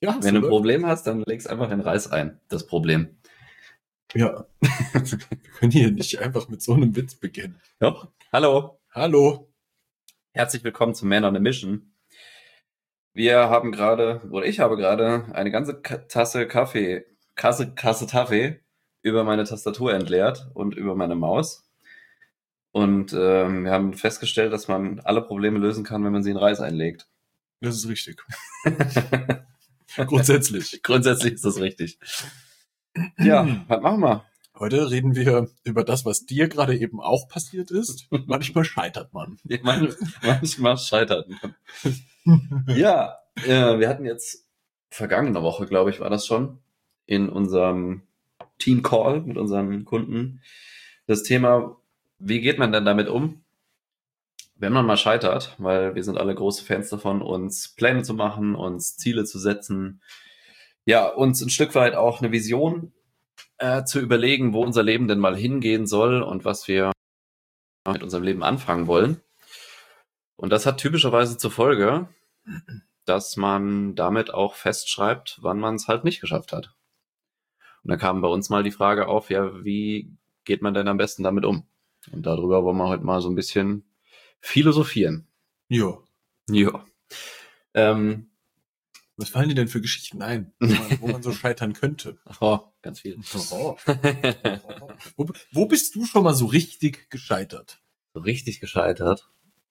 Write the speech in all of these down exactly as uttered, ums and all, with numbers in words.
Ja, Wenn du ein Problem hast, dann legst einfach den Reis ein, das Problem. Ja. Wir können hier nicht einfach mit so einem Witz beginnen. Doch. Hallo. Hallo. Herzlich willkommen zu Man on a Mission. Wir haben gerade, oder ich habe gerade eine ganze K- Tasse Kaffee, Kasse, Kasse Kaffee über meine Tastatur entleert und über meine Maus. Und ähm, wir haben festgestellt, dass man alle Probleme lösen kann, wenn man sie in Reis einlegt. Das ist richtig. Grundsätzlich. Grundsätzlich ist das richtig. Ja, was machen wir? Heute reden wir über das, was dir gerade eben auch passiert ist. Manchmal scheitert man. Man, manchmal scheitert man. Ja, äh, wir hatten jetzt vergangene Woche, glaube ich, war das schon, in unserem Team Call mit unseren Kunden das Thema, wie geht man denn damit um, wenn man mal scheitert, weil wir sind alle große Fans davon, uns Pläne zu machen, uns Ziele zu setzen, ja, uns ein Stück weit auch eine Vision äh, zu überlegen, wo unser Leben denn mal hingehen soll und was wir mit unserem Leben anfangen wollen. Und das hat typischerweise zur Folge, dass man damit auch festschreibt, wann man es halt nicht geschafft hat. Und da kam bei uns mal die Frage auf, ja, wie geht man denn am besten damit um? Und darüber wollen wir heute mal so ein bisschen philosophieren. Jo. Ja. Ähm, Was fallen dir denn für Geschichten ein, wo man, wo man so scheitern könnte? oh, ganz viel. Oh. Wo, wo bist du schon mal so richtig gescheitert? So richtig gescheitert.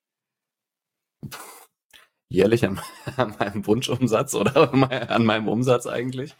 Jährlich an, an meinem Wunschumsatz oder an meinem Umsatz eigentlich.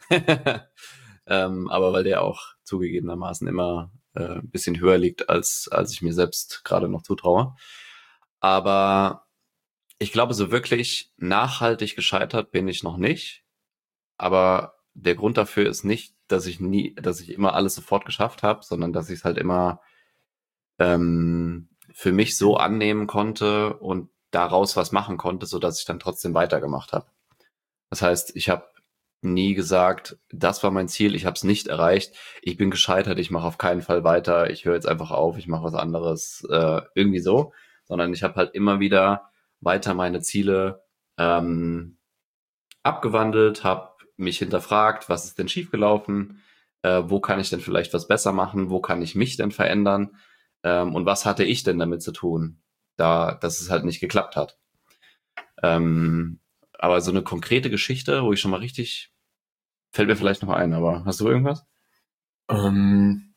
ähm, aber weil der auch zugegebenermaßen immer äh, ein bisschen höher liegt, als, als ich mir selbst gerade noch zutraue. Aber ich glaube, so wirklich nachhaltig gescheitert bin ich noch nicht. Aber der Grund dafür ist nicht, dass ich nie, dass ich immer alles sofort geschafft habe, sondern dass ich es halt immer ähm, für mich so annehmen konnte und daraus was machen konnte, so dass ich dann trotzdem weitergemacht habe. Das heißt, ich habe nie gesagt, das war mein Ziel, ich habe es nicht erreicht, ich bin gescheitert, ich mache auf keinen Fall weiter, ich höre jetzt einfach auf, ich mache was anderes, äh, irgendwie so, sondern ich habe halt immer wieder weiter meine Ziele ähm, abgewandelt, habe mich hinterfragt, was ist denn schiefgelaufen, äh, wo kann ich denn vielleicht was besser machen, wo kann ich mich denn verändern ähm, und was hatte ich denn damit zu tun, da, dass es halt nicht geklappt hat. Ähm, aber so eine konkrete Geschichte, wo ich schon mal richtig, fällt mir vielleicht noch ein, aber hast du irgendwas? Ähm,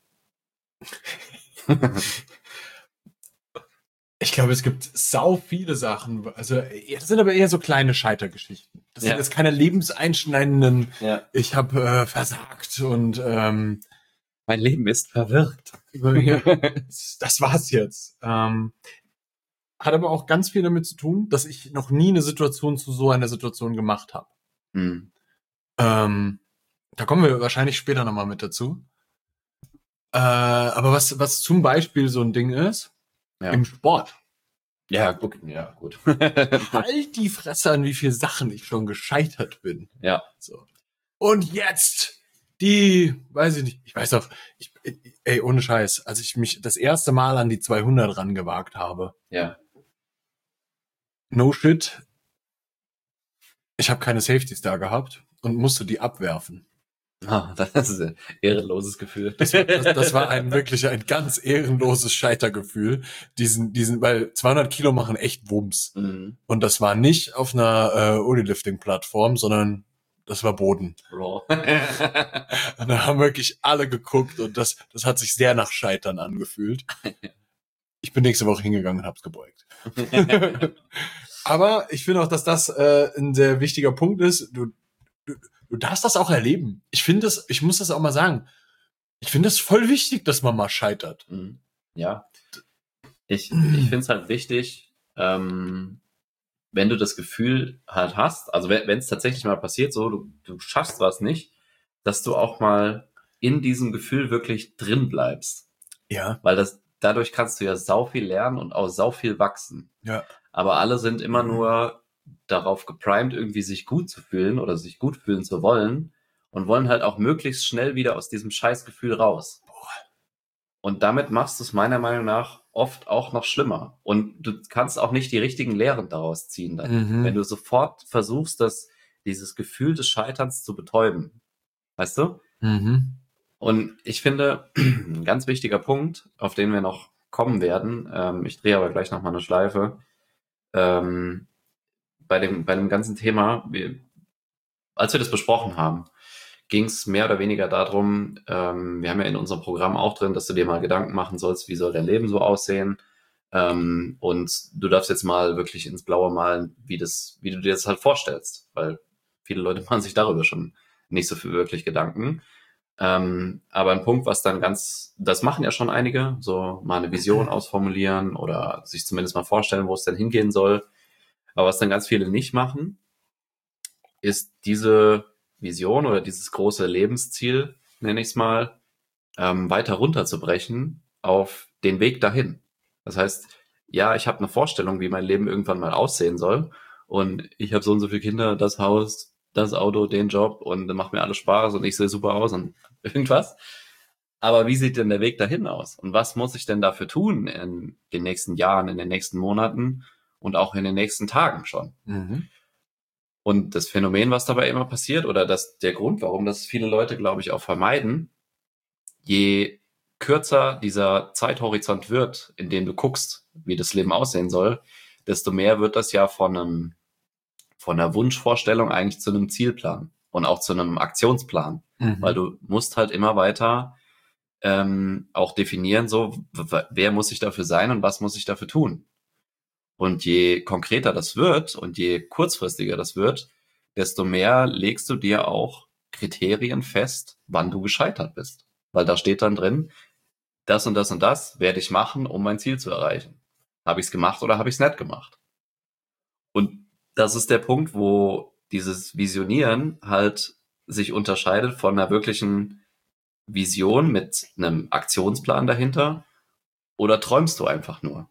ich glaube, es gibt sau viele Sachen. Also, das sind aber eher so kleine Scheitergeschichten. Das Ja. sind jetzt keine lebenseinschneidenden, Ja. ich habe äh, versagt und ähm, Mein Leben ist verwirrt. das war's jetzt. Ähm, hat aber auch ganz viel damit zu tun, dass ich noch nie eine Situation zu so einer Situation gemacht habe. Hm. Ähm, da kommen wir wahrscheinlich später nochmal mit dazu. Äh, aber was, was zum Beispiel so ein Ding ist, Ja. im Sport. Ja, okay, ja, gut. Halt die Fresse an, wie viele Sachen ich schon gescheitert bin. Ja. So. Und jetzt die, weiß ich nicht, ich weiß doch, ich, ey, ohne Scheiß, als ich mich das erste Mal an die zweihundert rangewagt habe. Ja. No shit. Ich habe keine Safeties da gehabt und musste die abwerfen. Ah, das ist ein ehrenloses Gefühl. Das, das, das war ein wirklich ein ganz ehrenloses Scheitergefühl. Diesen, diesen, weil zweihundert Kilo machen echt Wumms. Mhm. Und das war nicht auf einer äh, Unilifting-Plattform, sondern das war Boden. Raw. Und da haben wirklich alle geguckt und das, das hat sich sehr nach Scheitern angefühlt. Ich bin nächste Woche hingegangen und hab's gebeugt. Aber ich finde auch, dass das äh, ein sehr wichtiger Punkt ist. Du, du, du darfst das auch erleben. Ich finde das, ich muss das auch mal sagen. Ich finde es voll wichtig, dass man mal scheitert. Mhm. Ja. Ich, ich finde es halt wichtig, ähm, wenn du das Gefühl halt hast, also wenn es tatsächlich mal passiert, so du, du schaffst was nicht, dass du auch mal in diesem Gefühl wirklich drin bleibst. Ja. Weil das dadurch kannst du ja sau viel lernen und auch sau viel wachsen. Ja. Aber alle sind immer nur darauf geprimed, irgendwie sich gut zu fühlen oder sich gut fühlen zu wollen und wollen halt auch möglichst schnell wieder aus diesem Scheißgefühl raus. Und damit machst du es meiner Meinung nach oft auch noch schlimmer. Und du kannst auch nicht die richtigen Lehren daraus ziehen dann. Mhm. Wenn du sofort versuchst, das dieses Gefühl des Scheiterns zu betäuben. Weißt du? Mhm. Und ich finde, ein ganz wichtiger Punkt, auf den wir noch kommen werden, ähm, ich drehe aber gleich nochmal eine Schleife, ähm, bei dem, bei dem ganzen Thema, wir, als wir das besprochen haben, ging es mehr oder weniger darum, ähm, wir haben ja in unserem Programm auch drin, dass du dir mal Gedanken machen sollst, wie soll dein Leben so aussehen, ähm, und du darfst jetzt mal wirklich ins Blaue malen, wie das, wie du dir das halt vorstellst, weil viele Leute machen sich darüber schon nicht so viel wirklich Gedanken. Ähm, aber ein Punkt, was dann ganz, das machen ja schon einige, so mal eine Vision ausformulieren oder sich zumindest mal vorstellen, wo es denn hingehen soll. Aber was dann ganz viele nicht machen, ist diese Vision oder dieses große Lebensziel, nenne ich es mal, ähm, weiter runterzubrechen auf den Weg dahin. Das heißt, ja, ich habe eine Vorstellung, wie mein Leben irgendwann mal aussehen soll und ich habe so und so viele Kinder, das Haus, das Auto, den Job und dann macht mir alles Spaß und ich sehe super aus und irgendwas. Aber wie sieht denn der Weg dahin aus? Und was muss ich denn dafür tun in den nächsten Jahren, in den nächsten Monaten und auch in den nächsten Tagen schon? Mhm. Und das Phänomen, was dabei immer passiert, oder das, der Grund, warum das viele Leute, glaube ich, auch vermeiden, je kürzer dieser Zeithorizont wird, in dem du guckst, wie das Leben aussehen soll, desto mehr wird das ja von einem, von einer Wunschvorstellung eigentlich zu einem Zielplan und auch zu einem Aktionsplan, Mhm. weil du musst halt immer weiter ähm, auch definieren, so w- wer muss ich dafür sein und was muss ich dafür tun. Und je konkreter das wird und je kurzfristiger das wird, desto mehr legst du dir auch Kriterien fest, wann du gescheitert bist. Weil da steht dann drin, das und das und das werde ich machen, um mein Ziel zu erreichen. Habe ich es gemacht oder habe ich es nicht gemacht? Und das ist der Punkt, wo dieses Visionieren halt sich unterscheidet von einer wirklichen Vision mit einem Aktionsplan dahinter, oder träumst du einfach nur?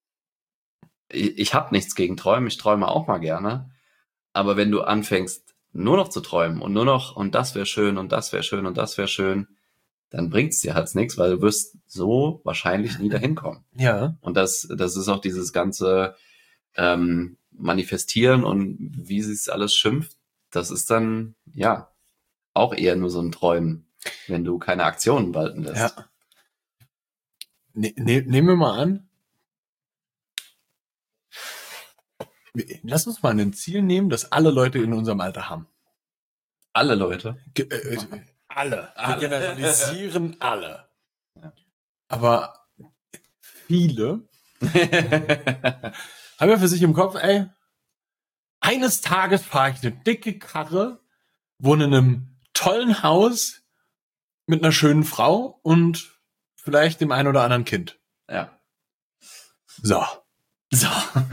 Ich, ich habe nichts gegen Träumen, ich träume auch mal gerne, aber wenn du anfängst nur noch zu träumen und nur noch und das wäre schön und das wäre schön und das wäre schön, dann bringt's dir halt nichts, weil du wirst so wahrscheinlich nie dahin kommen. Ja. Und das, das ist auch dieses ganze ähm, Manifestieren und wie sie es alles schimpft, das ist dann, ja, auch eher nur so ein Träumen, wenn du keine Aktionen walten lässt. Ja. Ne, ne, nehmen wir mal an, wir- lass uns mal ein Ziel nehmen, das alle Leute in unserem Alter haben. Alle Leute. Ge äh, äh, alle. Alle. Wir generalisieren alle. Ja. Aber viele haben ja für sich im Kopf, ey, eines Tages fahre ich eine dicke Karre, wohne in einem tollen Haus mit einer schönen Frau und vielleicht dem ein oder anderen Kind. Ja. So. So.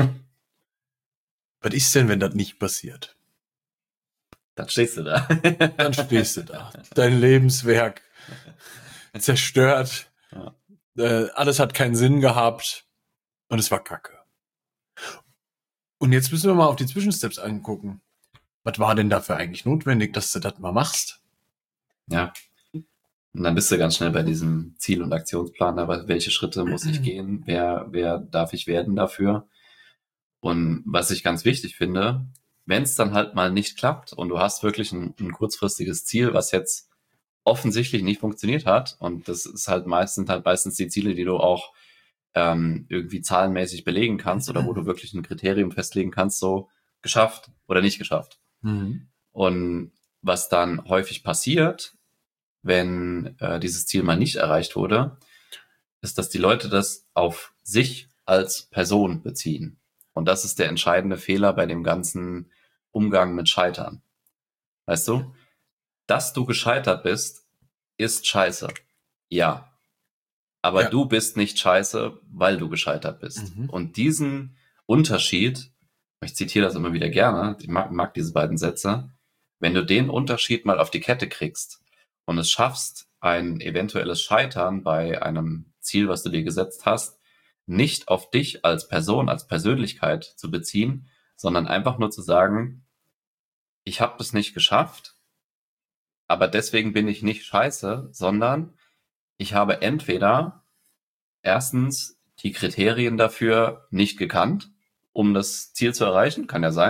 Was ist denn, wenn das nicht passiert? Dann stehst du da. Dann stehst du da. Dein Lebenswerk zerstört. Ja. Äh, alles hat keinen Sinn gehabt. Und es war kacke. Und jetzt müssen wir mal auf die Zwischensteps angucken. Was war denn dafür eigentlich notwendig, dass du das mal machst? Ja. Und dann bist du ganz schnell bei diesem Ziel- und Aktionsplan, aber welche Schritte muss ich gehen? Wer, wer darf ich werden dafür? Und was ich ganz wichtig finde, wenn es dann halt mal nicht klappt und du hast wirklich ein, ein kurzfristiges Ziel, was jetzt offensichtlich nicht funktioniert hat, und das ist halt meistens halt meistens die Ziele, die du auch ähm, irgendwie zahlenmäßig belegen kannst oder wo du wirklich ein Kriterium festlegen kannst, so geschafft oder nicht geschafft. Mhm. Und was dann häufig passiert, wenn äh, dieses Ziel mal nicht erreicht wurde, ist, dass die Leute das auf sich als Person beziehen. Und das ist der entscheidende Fehler bei dem ganzen Umgang mit Scheitern. Weißt du, dass du gescheitert bist, ist scheiße. Ja. Aber Ja. du bist nicht scheiße, weil du gescheitert bist. Mhm. Und diesen Unterschied, ich zitiere das immer wieder gerne, ich mag, mag diese beiden Sätze, wenn du den Unterschied mal auf die Kette kriegst und es schaffst, ein eventuelles Scheitern bei einem Ziel, was du dir gesetzt hast, nicht auf dich als Person, als Persönlichkeit zu beziehen, sondern einfach nur zu sagen, ich habe das nicht geschafft, aber deswegen bin ich nicht scheiße, sondern ich habe entweder erstens die Kriterien dafür nicht gekannt, um das Ziel zu erreichen, kann ja sein.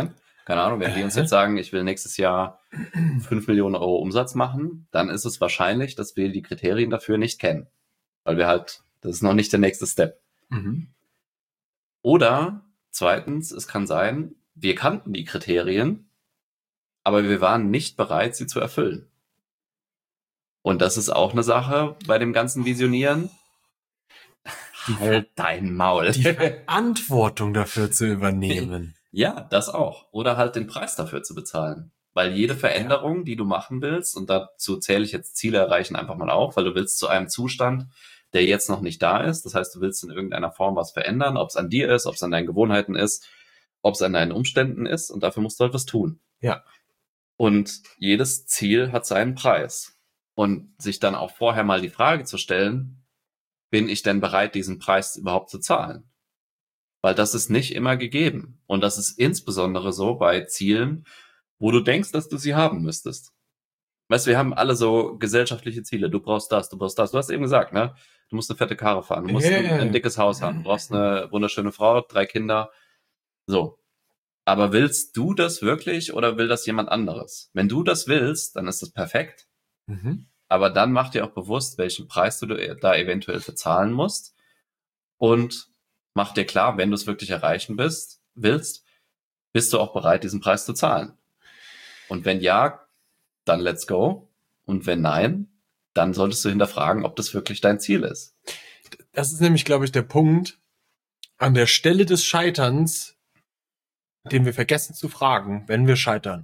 Keine Ahnung, wenn wir uns jetzt sagen, ich will nächstes Jahr fünf Millionen Euro Umsatz machen, dann ist es wahrscheinlich, dass wir die Kriterien dafür nicht kennen. Weil wir halt, das ist noch nicht der nächste Step. Mhm. Oder zweitens, es kann sein, wir kannten die Kriterien, aber wir waren nicht bereit, sie zu erfüllen. Und das ist auch eine Sache bei dem ganzen Visionieren. Die, Halt dein Maul. die Verantwortung dafür zu übernehmen. Ja, das auch. Oder halt den Preis dafür zu bezahlen. Weil jede Veränderung, die du machen willst, und dazu zähle ich jetzt Ziele erreichen einfach mal auf, weil du willst zu einem Zustand, der jetzt noch nicht da ist. Das heißt, du willst in irgendeiner Form was verändern, ob es an dir ist, ob es an deinen Gewohnheiten ist, ob es an deinen Umständen ist, und dafür musst du halt was tun. Ja. Und jedes Ziel hat seinen Preis. Und sich dann auch vorher mal die Frage zu stellen, bin ich denn bereit, diesen Preis überhaupt zu zahlen? Weil das ist nicht immer gegeben. Und das ist insbesondere so bei Zielen, wo du denkst, dass du sie haben müsstest. Weißt du, wir haben alle so gesellschaftliche Ziele. Du brauchst das, du brauchst das. Du hast eben gesagt, ne? Du musst eine fette Karre fahren, du musst Yeah. ein, ein dickes Haus haben, du brauchst eine wunderschöne Frau, drei Kinder. So. Aber willst du das wirklich oder will das jemand anderes? Wenn du das willst, dann ist das perfekt. Mhm. Aber dann mach dir auch bewusst, welchen Preis du da eventuell bezahlen musst. Und mach dir klar, wenn du es wirklich erreichen bist, willst, bist du auch bereit, diesen Preis zu zahlen. Und wenn ja, dann let's go. Und wenn nein, dann solltest du hinterfragen, ob das wirklich dein Ziel ist. Das ist nämlich, glaube ich, der Punkt an der Stelle des Scheiterns, den wir vergessen zu fragen, wenn wir scheitern.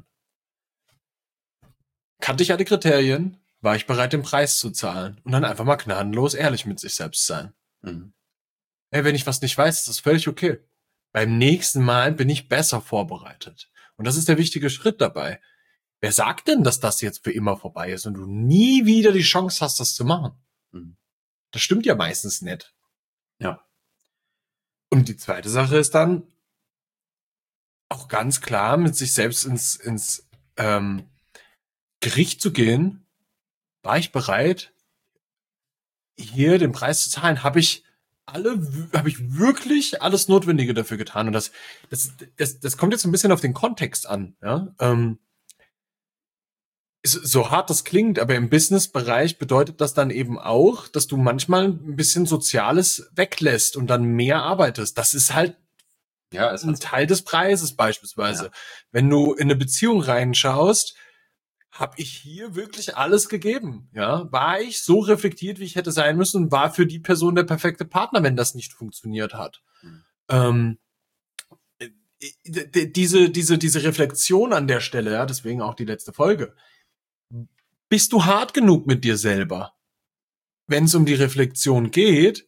Kannte ich alle Kriterien? War ich bereit, den Preis zu zahlen? Und dann einfach mal gnadenlos ehrlich mit sich selbst sein. Mhm. Hey, wenn ich was nicht weiß, ist das völlig okay. Beim nächsten Mal bin ich besser vorbereitet. Und das ist der wichtige Schritt dabei. Wer sagt denn, dass das jetzt für immer vorbei ist und du nie wieder die Chance hast, das zu machen? Mhm. Das stimmt ja meistens nicht. Ja. Und die zweite Sache ist dann auch ganz klar mit sich selbst ins, ins ähm, Gericht zu gehen. War ich bereit, hier den Preis zu zahlen? Habe ich alle, habe ich wirklich alles Notwendige dafür getan? Und das, das, das, das kommt jetzt ein bisschen auf den Kontext an. Ja? Ähm, so hart das klingt, aber im Business-Bereich bedeutet das dann eben auch, dass du manchmal ein bisschen Soziales weglässt und dann mehr arbeitest. Das ist halt Ja, ist ein halt so. Teil des Preises beispielsweise. Ja. Wenn du in eine Beziehung reinschaust, habe ich hier wirklich alles gegeben? Ja, war ich so reflektiert, wie ich hätte sein müssen und war für die Person der perfekte Partner, wenn das nicht funktioniert hat? Mhm. Ähm, diese, diese, diese Reflexion an der Stelle, ja, deswegen auch die letzte Folge. Bist du hart genug mit dir selber, wenn es um die Reflexion geht,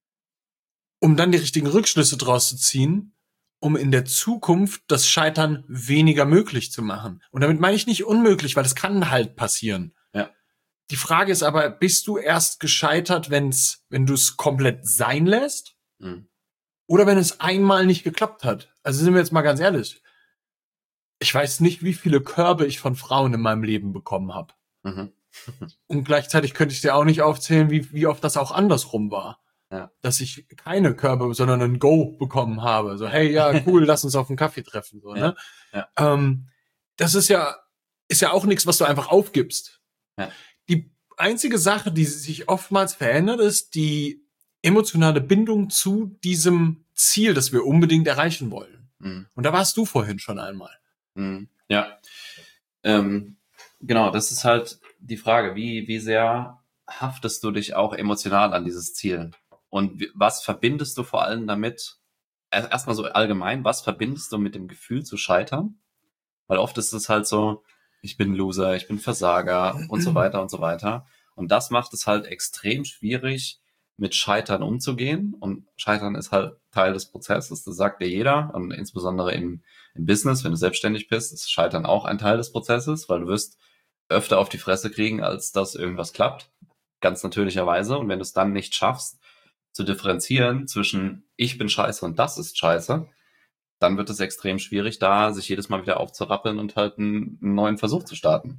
um dann die richtigen Rückschlüsse draus zu ziehen, um in der Zukunft das Scheitern weniger möglich zu machen? Und damit meine ich nicht unmöglich, weil das kann halt passieren. Ja. Die Frage ist aber, bist du erst gescheitert, wenn's, wenn du es komplett sein lässt? Mhm. Oder wenn es einmal nicht geklappt hat? Also sind wir jetzt mal ganz ehrlich. Ich weiß nicht, wie viele Körbe ich von Frauen in meinem Leben bekommen habe. Mhm. Und gleichzeitig könnte ich dir auch nicht aufzählen, wie, wie oft das auch andersrum war. Ja. Dass ich keine Körbe, sondern ein Go bekommen habe. So, hey, ja, cool, lass uns auf einen Kaffee treffen. So, Ja. ne? Ja. Ähm, das ist ja, ist ja auch nichts, was du einfach aufgibst. Ja. Die einzige Sache, die sich oftmals verändert, ist die emotionale Bindung zu diesem Ziel, das wir unbedingt erreichen wollen. Mhm. Und da warst du vorhin schon einmal. Mhm. Ja. Ähm, genau, das ist halt die Frage, wie, wie sehr haftest du dich auch emotional an dieses Ziel? Und wie, was verbindest du vor allem damit? Erst- Erstmal so allgemein, was verbindest du mit dem Gefühl zu scheitern? Weil oft ist es halt so, ich bin Loser, ich bin Versager und so weiter und so weiter. Und das macht es halt extrem schwierig, mit Scheitern umzugehen. Und Scheitern ist halt Teil des Prozesses, das sagt dir jeder. Und insbesondere im, im Business, wenn du selbstständig bist, ist Scheitern auch ein Teil des Prozesses, weil du wirst öfter auf die Fresse kriegen, als dass irgendwas klappt. Ganz natürlicherweise. Und wenn du es dann nicht schaffst, zu differenzieren zwischen ich bin scheiße und das ist scheiße, dann wird es extrem schwierig, da sich jedes Mal wieder aufzurappeln und halt einen, einen neuen Versuch zu starten.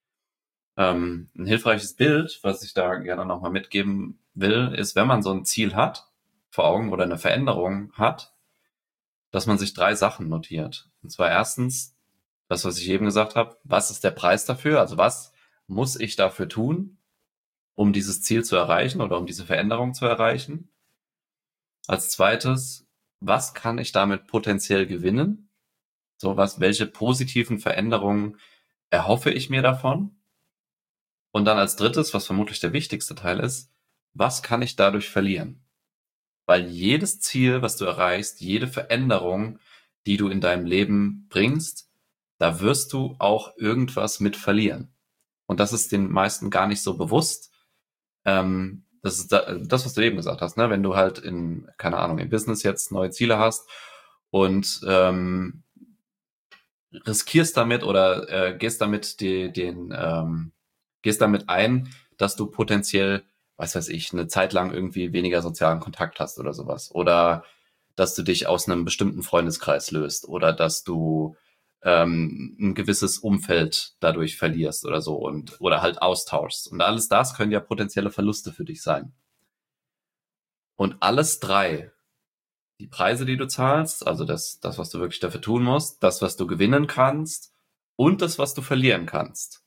Ähm, ein hilfreiches Bild, was ich da gerne nochmal mitgeben will, ist, wenn man so ein Ziel hat, vor Augen oder eine Veränderung hat, dass man sich drei Sachen notiert. Und zwar erstens das, was ich eben gesagt habe, was ist der Preis dafür? Also was muss ich dafür tun, um dieses Ziel zu erreichen oder um diese Veränderung zu erreichen? Als zweites, was kann ich damit potenziell gewinnen? So was, welche positiven Veränderungen erhoffe ich mir davon? Und dann als drittes, was vermutlich der wichtigste Teil ist, was kann ich dadurch verlieren? Weil jedes Ziel, was du erreichst, jede Veränderung, die du in deinem Leben bringst, da wirst du auch irgendwas mit verlieren. Und das ist den meisten gar nicht so bewusst. Ähm, das ist da, das, was du eben gesagt hast, ne? Wenn du halt in, keine Ahnung, im Business jetzt neue Ziele hast und ähm, riskierst damit oder äh, gehst damit die, den, ähm, gehst damit ein, dass du potenziell, was weiß ich, eine Zeit lang irgendwie weniger sozialen Kontakt hast oder sowas. Oder dass du dich aus einem bestimmten Freundeskreis löst oder dass du ähm, ein gewisses Umfeld dadurch verlierst oder so und oder halt austauschst. Und alles das können ja potenzielle Verluste für dich sein. Und alles drei, die Preise, die du zahlst, also das, das, was du wirklich dafür tun musst, das, was du gewinnen kannst und das, was du verlieren kannst.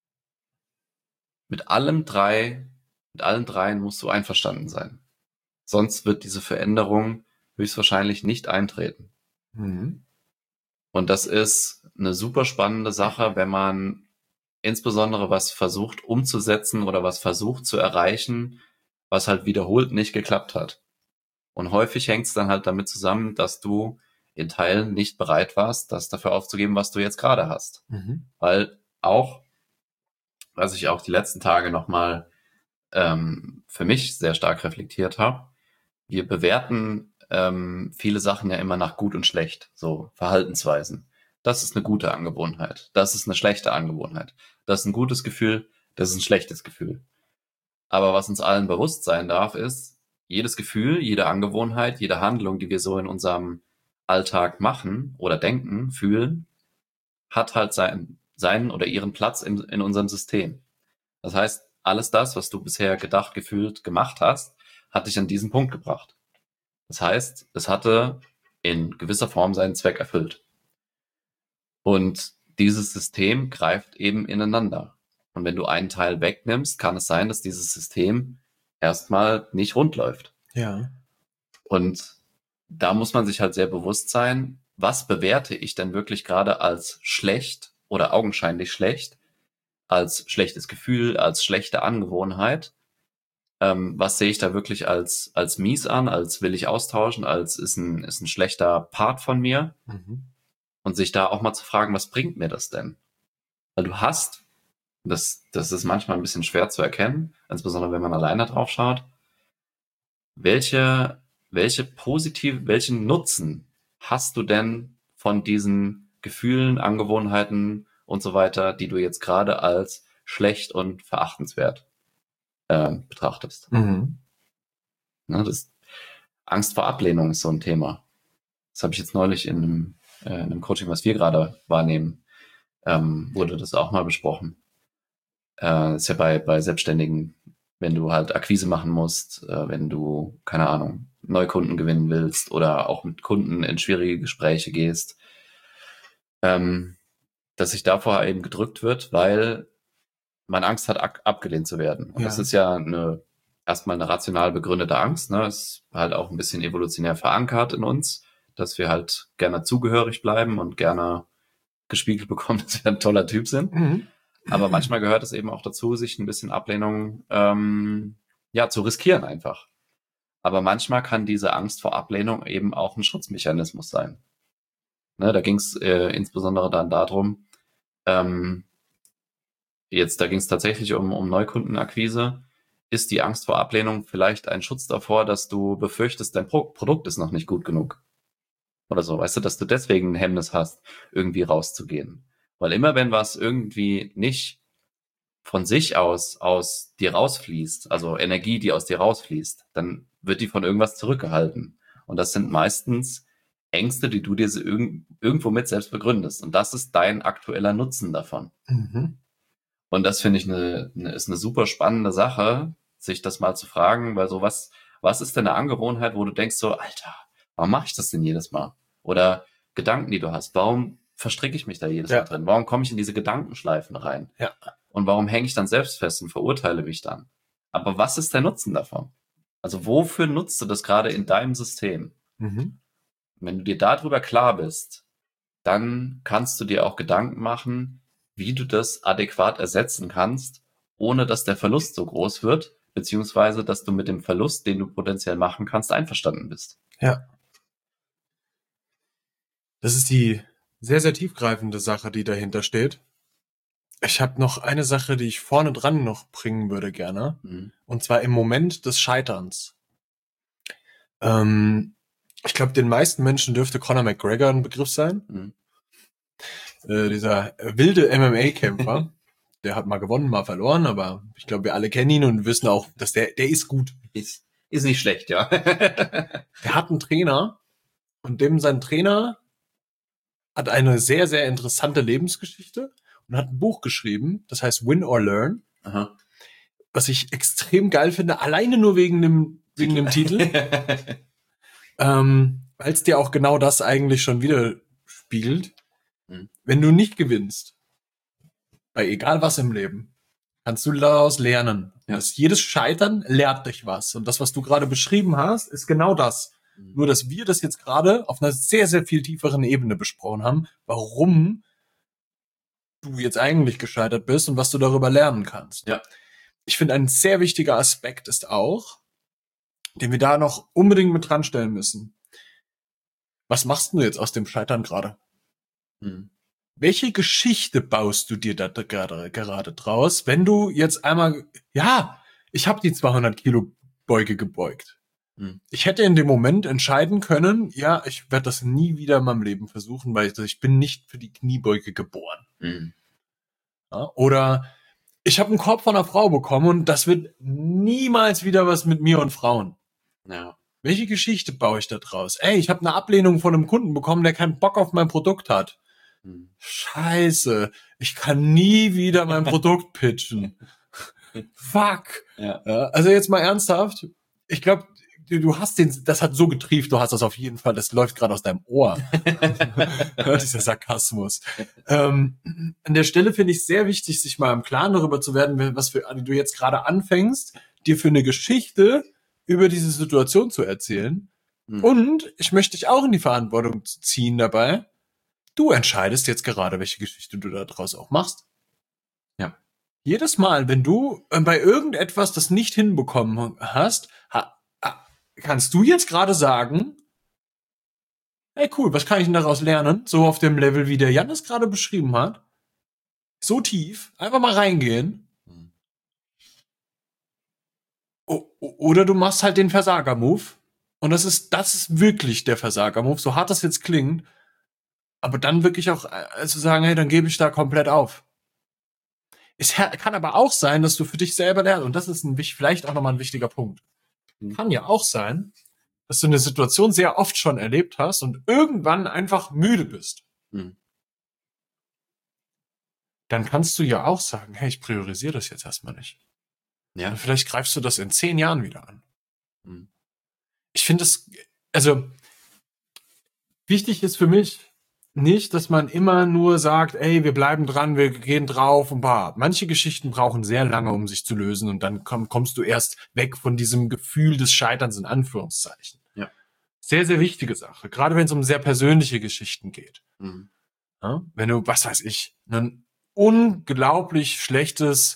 Mit allem drei, mit allen dreien musst du einverstanden sein. Sonst wird diese Veränderung höchstwahrscheinlich nicht eintreten. Mhm. Und das ist eine super spannende Sache, wenn man insbesondere was versucht umzusetzen oder was versucht zu erreichen, was halt wiederholt nicht geklappt hat. Und häufig hängt es dann halt damit zusammen, dass du in Teilen nicht bereit warst, das dafür aufzugeben, was du jetzt gerade hast. Mhm. Weil auch, was ich auch die letzten Tage nochmal ähm, für mich sehr stark reflektiert habe, wir bewerten ähm, viele Sachen ja immer nach gut und schlecht, so Verhaltensweisen. Das ist eine gute Angewohnheit, das ist eine schlechte Angewohnheit, das ist ein gutes Gefühl, das ist ein schlechtes Gefühl. Aber was uns allen bewusst sein darf, ist, jedes Gefühl, jede Angewohnheit, jede Handlung, die wir so in unserem Alltag machen oder denken, fühlen, hat halt sein, seinen oder ihren Platz in, in unserem System. Das heißt, alles das, was du bisher gedacht, gefühlt, gemacht hast, hat dich an diesen Punkt gebracht. Das heißt, es hatte in gewisser Form seinen Zweck erfüllt. Und dieses System greift eben ineinander. Und wenn du einen Teil wegnimmst, kann es sein, dass dieses System erstmal nicht rund läuft. Ja. Und da muss man sich halt sehr bewusst sein, was bewerte ich denn wirklich gerade als schlecht oder augenscheinlich schlecht, als schlechtes Gefühl, als schlechte Angewohnheit. Ähm, was sehe ich da wirklich als, als mies an, als will ich austauschen, als ist ein, ist ein schlechter Part von mir? Mhm. Und sich da auch mal zu fragen, was bringt mir das denn? Weil du hast, das, das ist manchmal ein bisschen schwer zu erkennen, insbesondere wenn man alleine drauf schaut, welche, welche positive, welchen Nutzen hast du denn von diesen Gefühlen, Angewohnheiten und so weiter, die du jetzt gerade als schlecht und verachtenswert äh, betrachtest? Mhm. Ne, das Angst vor Ablehnung ist so ein Thema. Das habe ich jetzt neulich in einem, äh, in einem Coaching, was wir gerade wahrnehmen, ähm, wurde das auch mal besprochen. Äh, ist ja bei, bei Selbstständigen, wenn du halt Akquise machen musst, äh, wenn du, keine Ahnung, Neukunden gewinnen willst oder auch mit Kunden in schwierige Gespräche gehst, ähm, dass sich davor eben gedrückt wird, weil man Angst hat, ab abgelehnt zu werden. Und Ja. das ist ja eine erstmal eine rational begründete Angst, ne? Ist halt auch ein bisschen evolutionär verankert in uns, dass wir halt gerne zugehörig bleiben und gerne gespiegelt bekommen, dass wir ein toller Typ sind. Mhm. Aber manchmal gehört es eben auch dazu, sich ein bisschen Ablehnung ähm, ja zu riskieren einfach. Aber manchmal kann diese Angst vor Ablehnung eben auch ein Schutzmechanismus sein. Ne, da ging es äh, insbesondere dann darum, ähm, jetzt da ging es tatsächlich um, um Neukundenakquise. Ist die Angst vor Ablehnung vielleicht ein Schutz davor, dass du befürchtest, dein Pro Produkt ist noch nicht gut genug? Oder so, weißt du, dass du deswegen ein Hemmnis hast, irgendwie rauszugehen. Weil immer wenn was irgendwie nicht von sich aus aus dir rausfließt, also Energie, die aus dir rausfließt, dann wird die von irgendwas zurückgehalten. Und das sind meistens Ängste, die du dir so irg irgendwo mit selbst begründest. Und das ist dein aktueller Nutzen davon. Mhm. Und das finde ich eine, eine, ist eine super spannende Sache, sich das mal zu fragen, weil so was, was ist denn eine Angewohnheit, wo du denkst so, Alter, warum mache ich das denn jedes Mal? Oder Gedanken, die du hast, warum verstricke ich mich da jedes Ja. Mal drin? Warum komme ich in diese Gedankenschleifen rein? Ja. Und warum hänge ich dann selbst fest und verurteile mich dann? Aber was ist der Nutzen davon? Also wofür nutzt du das gerade in deinem System? Mhm. Wenn du dir darüber klar bist, dann kannst du dir auch Gedanken machen, wie du das adäquat ersetzen kannst, ohne dass der Verlust so groß wird, beziehungsweise dass du mit dem Verlust, den du potenziell machen kannst, einverstanden bist. Ja. Das ist die sehr, sehr tiefgreifende Sache, die dahinter steht. Ich habe noch eine Sache, die ich vorne dran noch bringen würde gerne. Mhm. Und zwar im Moment des Scheiterns. Ähm, ich glaube, den meisten Menschen dürfte Conor McGregor ein Begriff sein. Mhm. Äh, dieser wilde M M A-Kämpfer. Der hat mal gewonnen, mal verloren, aber ich glaube, wir alle kennen ihn und wissen auch, dass der, der ist gut. Ist, ist nicht schlecht, ja. Der hat einen Trainer und dem sein Trainer hat eine sehr, sehr interessante Lebensgeschichte und hat ein Buch geschrieben, das heißt Win or Learn, Aha. was ich extrem geil finde, alleine nur wegen dem, wegen dem Titel, ähm, weil es dir auch genau das eigentlich schon widerspiegelt. Mhm. Wenn du nicht gewinnst, bei egal was im Leben, kannst du daraus lernen. Ja. Das, jedes Scheitern lehrt dich was. Und das, was du gerade beschrieben hast, ist genau das. Mhm. Nur, dass wir das jetzt gerade auf einer sehr, sehr viel tieferen Ebene besprochen haben, warum du jetzt eigentlich gescheitert bist und was du darüber lernen kannst. Ja. Ich finde, ein sehr wichtiger Aspekt ist auch, den wir da noch unbedingt mit dran stellen müssen. Was machst du jetzt aus dem Scheitern gerade? Mhm. Welche Geschichte baust du dir da gerade, gerade draus, wenn du jetzt einmal, ja, ich habe die zweihundert Kilo Beuge gebeugt. Mhm. Ich hätte in dem Moment entscheiden können, ja, ich werde das nie wieder in meinem Leben versuchen, weil ich bin nicht für die Kniebeuge geboren. Mhm. Ja, oder ich habe einen Korb von einer Frau bekommen und das wird niemals wieder was mit mir und Frauen. Ja. Welche Geschichte baue ich da draus? Ey, ich habe eine Ablehnung von einem Kunden bekommen, der keinen Bock auf mein Produkt hat. Mhm. Scheiße, ich kann nie wieder mein Produkt pitchen. Fuck. Ja. Ja, also jetzt mal ernsthaft. Ich glaube, du, du hast den, das hat so getrieft, du hast das auf jeden Fall, das läuft gerade aus deinem Ohr. Dieser Sarkasmus. Ähm, an der Stelle finde ich es sehr wichtig, sich mal im Klaren darüber zu werden, was für, du jetzt gerade anfängst, dir für eine Geschichte über diese Situation zu erzählen. Mhm. Und ich möchte dich auch in die Verantwortung ziehen dabei. Du entscheidest jetzt gerade, welche Geschichte du daraus auch machst. Ja. Jedes Mal, wenn du äh, bei irgendetwas das nicht hinbekommen hast, ha, ha, kannst du jetzt gerade sagen, hey cool, was kann ich denn daraus lernen? So auf dem Level, wie der Jan es gerade beschrieben hat. So tief, einfach mal reingehen. Mhm. O- oder du machst halt den Versager-Move. Und das ist, das ist wirklich der Versager-Move, so hart das jetzt klingt. Aber dann wirklich auch äh, zu sagen, hey, dann gebe ich da komplett auf. Es kann aber auch sein, dass du für dich selber lernst. Und das ist ein, vielleicht auch nochmal ein wichtiger Punkt. Mhm. Kann ja auch sein, dass du eine Situation sehr oft schon erlebt hast und irgendwann einfach müde bist. Mhm. Dann kannst du ja auch sagen, hey, ich priorisiere das jetzt erstmal nicht. Ja. Und vielleicht greifst du das in zehn Jahren wieder an. Mhm. Ich finde es, also wichtig ist für mich nicht, dass man immer nur sagt, ey, wir bleiben dran, wir gehen drauf und bah. Manche Geschichten brauchen sehr lange, um sich zu lösen und dann komm, kommst du erst weg von diesem Gefühl des Scheiterns in Anführungszeichen. Ja. Sehr, sehr wichtige Sache, gerade wenn es um sehr persönliche Geschichten geht. Mhm. Ja? Wenn du, was weiß ich, ein unglaublich schlechtes,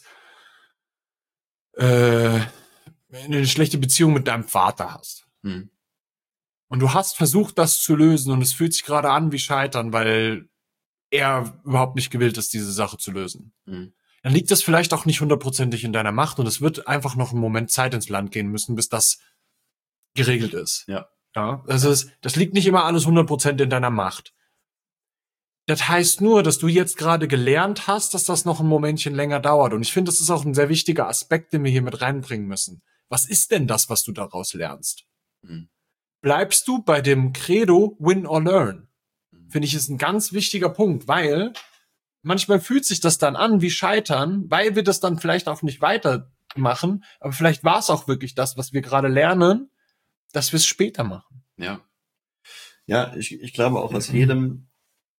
äh, eine schlechte Beziehung mit deinem Vater hast. Mhm. Und du hast versucht, das zu lösen und es fühlt sich gerade an wie Scheitern, weil er überhaupt nicht gewillt ist, diese Sache zu lösen. Mhm. Dann liegt das vielleicht auch nicht hundertprozentig in deiner Macht und es wird einfach noch einen Moment Zeit ins Land gehen müssen, bis das geregelt ist. Ja. Ja, also es, das liegt nicht immer alles hundert Prozent in deiner Macht. Das heißt nur, dass du jetzt gerade gelernt hast, dass das noch ein Momentchen länger dauert. Und ich finde, das ist auch ein sehr wichtiger Aspekt, den wir hier mit reinbringen müssen. Was ist denn das, was du daraus lernst? Mhm. Bleibst du bei dem Credo Win or Learn? Mhm. Finde ich, ist ein ganz wichtiger Punkt, weil manchmal fühlt sich das dann an wie Scheitern, weil wir das dann vielleicht auch nicht weitermachen, aber vielleicht war es auch wirklich das, was wir gerade lernen, dass wir es später machen. Ja. Ja, ich, ich glaube auch aus jedem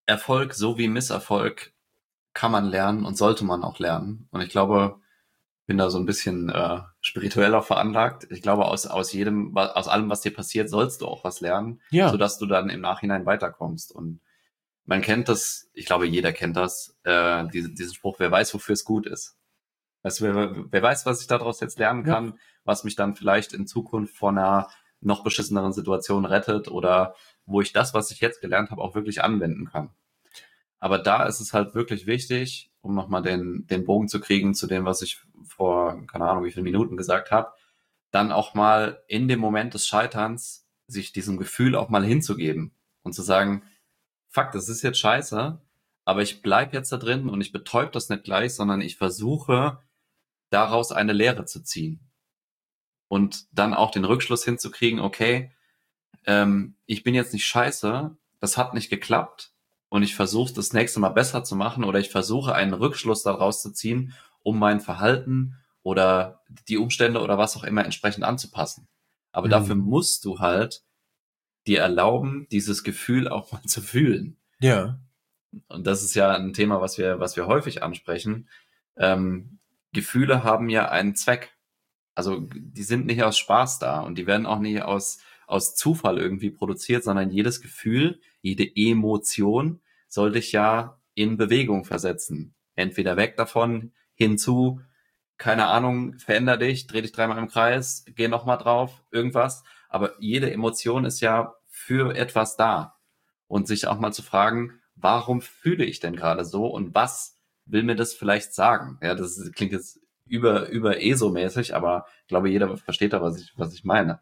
Erfolg sowie Misserfolg kann man lernen und sollte man auch lernen. Und ich glaube, bin da so ein bisschen äh, spiritueller veranlagt. Ich glaube, aus aus jedem, wa- aus allem, was dir passiert, sollst du auch was lernen, Ja, sodass du dann im Nachhinein weiterkommst. Und man kennt das, ich glaube, jeder kennt das, äh, diese, diesen Spruch, wer weiß, wofür es gut ist. Weißt du, wer, wer weiß, was ich daraus jetzt lernen ja, kann, was mich dann vielleicht in Zukunft vor einer noch beschisseneren Situation rettet oder wo ich das, was ich jetzt gelernt habe, auch wirklich anwenden kann. Aber da ist es halt wirklich wichtig, um nochmal den, den Bogen zu kriegen zu dem, was ich vor, keine Ahnung, wie viele Minuten gesagt habe, dann auch mal in dem Moment des Scheiterns sich diesem Gefühl auch mal hinzugeben und zu sagen, fuck, das ist jetzt scheiße, aber ich bleib jetzt da drin und ich betäub das nicht gleich, sondern ich versuche daraus eine Lehre zu ziehen und dann auch den Rückschluss hinzukriegen, okay, ähm, ich bin jetzt nicht scheiße, das hat nicht geklappt und ich versuche das nächste Mal besser zu machen oder ich versuche einen Rückschluss daraus zu ziehen, um mein Verhalten oder die Umstände oder was auch immer entsprechend anzupassen. Aber dafür mhm. musst du halt dir erlauben, dieses Gefühl auch mal zu fühlen. Ja, Und das ist ja ein Thema, was wir, was wir häufig ansprechen. Ähm, Gefühle haben ja einen Zweck. Also die sind nicht aus Spaß da und die werden auch nicht aus, aus Zufall irgendwie produziert, sondern jedes Gefühl, jede Emotion soll dich ja in Bewegung versetzen. Entweder weg davon, hinzu, keine Ahnung, veränder dich, dreh dich dreimal im Kreis, geh nochmal drauf, irgendwas. Aber jede Emotion ist ja für etwas da. Und sich auch mal zu fragen, warum fühle ich denn gerade so und was will mir das vielleicht sagen? Ja, das klingt jetzt über, über ESO-mäßig, aber ich glaube, jeder versteht da, was ich, was ich meine.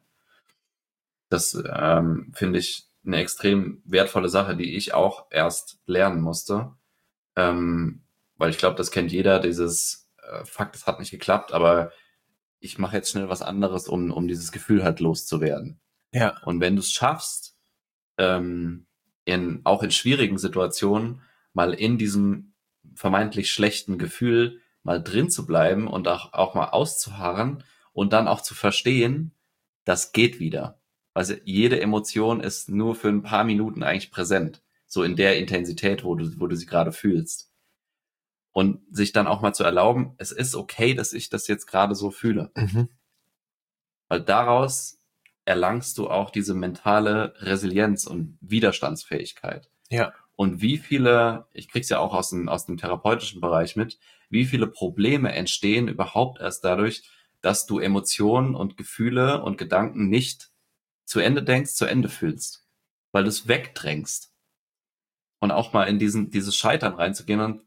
Das ähm, finde ich eine extrem wertvolle Sache, die ich auch erst lernen musste. Ähm, weil ich glaube, das kennt jeder, dieses äh, Fakt, es hat nicht geklappt, aber ich mache jetzt schnell was anderes, um, um dieses Gefühl halt loszuwerden. ja, Und wenn du es schaffst, ähm, in, auch in schwierigen Situationen mal in diesem vermeintlich schlechten Gefühl mal drin zu bleiben und auch, auch mal auszuharren und dann auch zu verstehen, das geht wieder. Also jede Emotion ist nur für ein paar Minuten eigentlich präsent. So in der Intensität, wo du, wo du sie gerade fühlst. Und sich dann auch mal zu erlauben, es ist okay, dass ich das jetzt gerade so fühle. mhm. Weil daraus erlangst du auch diese mentale Resilienz und Widerstandsfähigkeit. Ja, Und wie viele, ich krieg's ja auch aus dem, aus dem therapeutischen Bereich mit, wie viele Probleme entstehen überhaupt erst dadurch, dass du Emotionen und Gefühle und Gedanken nicht zu Ende denkst, zu Ende fühlst. Weil du es wegdrängst. Und auch mal in diesen, dieses Scheitern reinzugehen und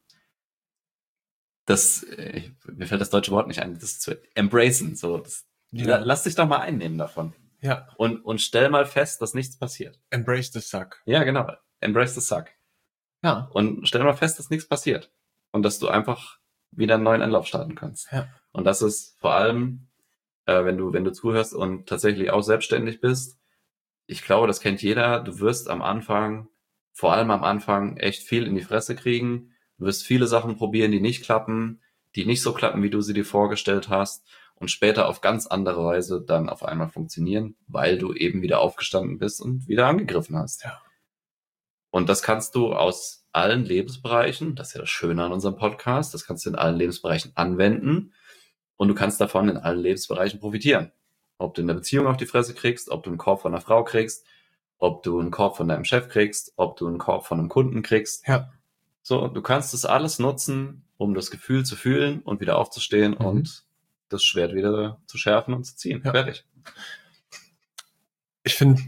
das, äh, mir fällt das deutsche Wort nicht ein, das zu embracen, so, das, la- ja, lass dich doch mal einnehmen davon. ja. Und, und stell mal fest, dass nichts passiert. Embrace the suck. Ja, genau. Embrace the suck. Ja, Und stell mal fest, dass nichts passiert. Und dass du einfach wieder einen neuen Anlauf starten kannst. ja, Und das ist vor allem, äh, wenn du, wenn du zuhörst und tatsächlich auch selbstständig bist, ich glaube, das kennt jeder, du wirst am Anfang, vor allem am Anfang, echt viel in die Fresse kriegen. Du wirst viele Sachen probieren, die nicht klappen, die nicht so klappen, wie du sie dir vorgestellt hast und später auf ganz andere Weise dann auf einmal funktionieren, weil du eben wieder aufgestanden bist und wieder angegriffen hast. ja. Und das kannst du aus allen Lebensbereichen, das ist ja das Schöne an unserem Podcast, das kannst du in allen Lebensbereichen anwenden und du kannst davon in allen Lebensbereichen profitieren. Ob du in der Beziehung auf die Fresse kriegst, ob du einen Korb von einer Frau kriegst, ob du einen Korb von deinem Chef kriegst, ob du einen Korb von einem Kunden kriegst. Ja. So, du kannst das alles nutzen, um das Gefühl zu fühlen und wieder aufzustehen Mhm. und das Schwert wieder zu schärfen und zu ziehen. Ja. Fertig. Ich finde,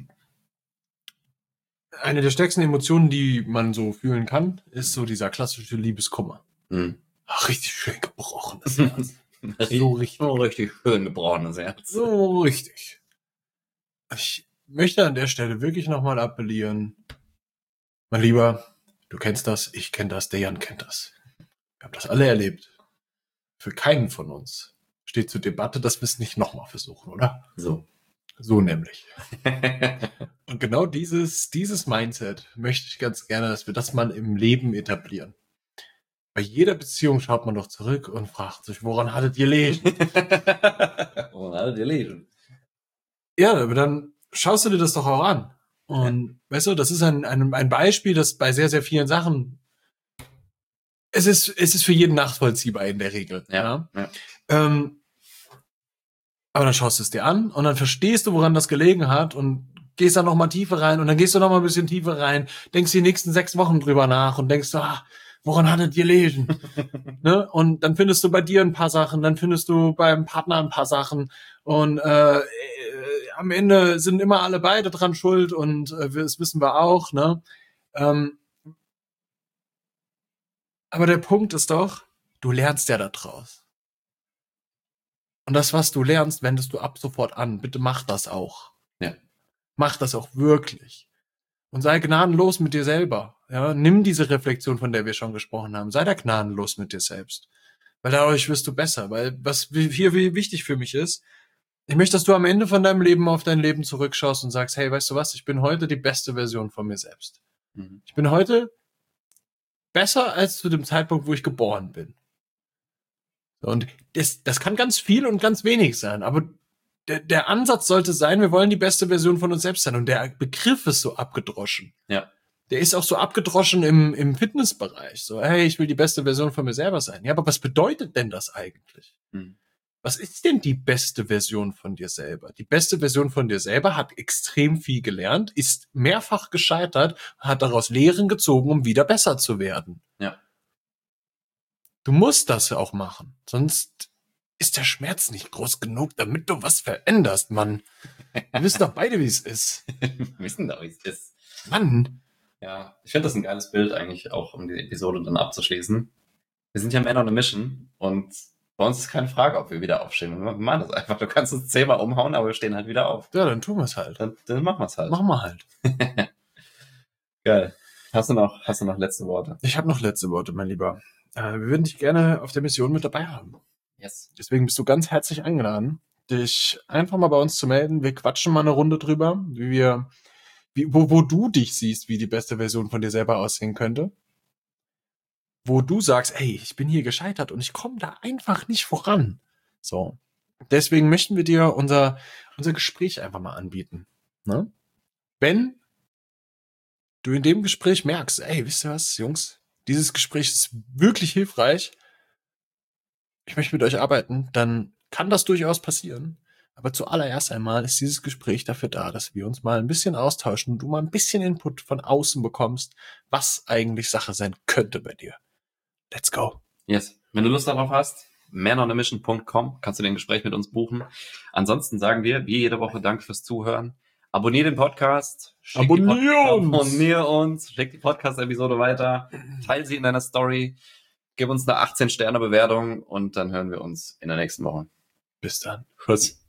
eine der stärksten Emotionen, die man so fühlen kann, ist so dieser klassische Liebeskummer. Mhm. Ach, richtig schön gebrochenes Herz. So richtig. So richtig schön gebrochenes Herz. So richtig. Ich möchte an der Stelle wirklich nochmal appellieren. Mein Lieber, du kennst das, ich kenne das, der Jan kennt das. Wir haben das alle erlebt. Für keinen von uns steht zur Debatte, dass wir es nicht nochmal versuchen, oder? So. So nämlich. Und genau dieses, dieses Mindset möchte ich ganz gerne, dass wir das mal im Leben etablieren. Bei jeder Beziehung schaut man doch zurück und fragt sich, woran hattet ihr gelegen? Woran hattet ihr gelegen? Ja, aber dann schaust du dir das doch auch an Und weißt du, das ist ein, ein, ein Beispiel, das bei sehr, sehr vielen Sachen, es ist, es ist für jeden nachvollziehbar in der Regel. Ja. Ja? ja. Ähm, aber dann schaust du es dir an und dann verstehst du, woran das gelegen hat und gehst dann noch mal tiefer rein und dann gehst du noch mal ein bisschen tiefer rein, denkst die nächsten sechs Wochen drüber nach und denkst, ah, woran hattet ihr gelegen? Ne? Und dann findest du bei dir ein paar Sachen, dann findest du beim Partner ein paar Sachen und äh, äh, am Ende sind immer alle beide dran schuld und äh, das wissen wir auch. Ne? Ähm, aber der Punkt ist doch, du lernst ja da draus. Und das, was du lernst, wendest du ab sofort an. Bitte mach das auch. Ja. Mach das auch wirklich. Und sei gnadenlos mit dir selber. Ja, nimm diese Reflexion, von der wir schon gesprochen haben. Sei da gnadenlos mit dir selbst. Weil dadurch wirst du besser. Weil was hier wichtig für mich ist, ich möchte, dass du am Ende von deinem Leben auf dein Leben zurückschaust und sagst, hey, weißt du was, ich bin heute die beste Version von mir selbst. Mhm. Ich bin heute besser als zu dem Zeitpunkt, wo ich geboren bin. Und das, das kann ganz viel und ganz wenig sein, aber der, der Ansatz sollte sein, wir wollen die beste Version von uns selbst sein. Und der Begriff ist so abgedroschen. Ja. Der ist auch so abgedroschen im, im Fitnessbereich. So, hey, ich will die beste Version von mir selber sein. Ja, aber was bedeutet denn das eigentlich? Mhm. Was ist denn die beste Version von dir selber? Die beste Version von dir selber hat extrem viel gelernt, ist mehrfach gescheitert, hat daraus Lehren gezogen, um wieder besser zu werden. Ja. Du musst das ja auch machen, sonst ist der Schmerz nicht groß genug, damit du was veränderst, Mann. Wir wissen doch beide, wie es ist. Wir wissen doch, wie es ist. Mann. Ja, ich finde das ein geiles Bild eigentlich, auch um die Episode dann abzuschließen. Wir sind ja Men on a Mission und bei uns ist keine Frage, ob wir wieder aufstehen. Wir machen das einfach. Du kannst uns zehnmal umhauen, aber wir stehen halt wieder auf. Ja, dann tun wir es halt. Dann, dann machen wir es halt. Machen wir halt. Geil. Hast du noch, hast du noch letzte Worte? Ich habe noch letzte Worte, mein Lieber. Äh, wir würden dich gerne auf der Mission mit dabei haben. Yes. Deswegen bist du ganz herzlich eingeladen, dich einfach mal bei uns zu melden. Wir quatschen mal eine Runde drüber, wie wir, wie, wo, wo du dich siehst, wie die beste Version von dir selber aussehen könnte. Wo du sagst, ey, ich bin hier gescheitert und ich komme da einfach nicht voran. So. Deswegen möchten wir dir unser, unser Gespräch einfach mal anbieten. Ne? Wenn du in dem Gespräch merkst, ey, wisst ihr was, Jungs? Dieses Gespräch ist wirklich hilfreich. Ich möchte mit euch arbeiten, dann kann das durchaus passieren. Aber zuallererst einmal ist dieses Gespräch dafür da, dass wir uns mal ein bisschen austauschen und du mal ein bisschen Input von außen bekommst, was eigentlich Sache sein könnte bei dir. Let's go. Yes. Wenn du Lust darauf hast, men on a mission punkt com, kannst du den Gespräch mit uns buchen. Ansonsten sagen wir, wie jede Woche, danke fürs Zuhören. Abonnier den Podcast. Abonnier uns. Abonnier uns. Schick die Podcast-Episode weiter. Teil sie in deiner Story. Gib uns eine achtzehn Sterne Bewertung und dann hören wir uns in der nächsten Woche. Bis dann. Tschüss.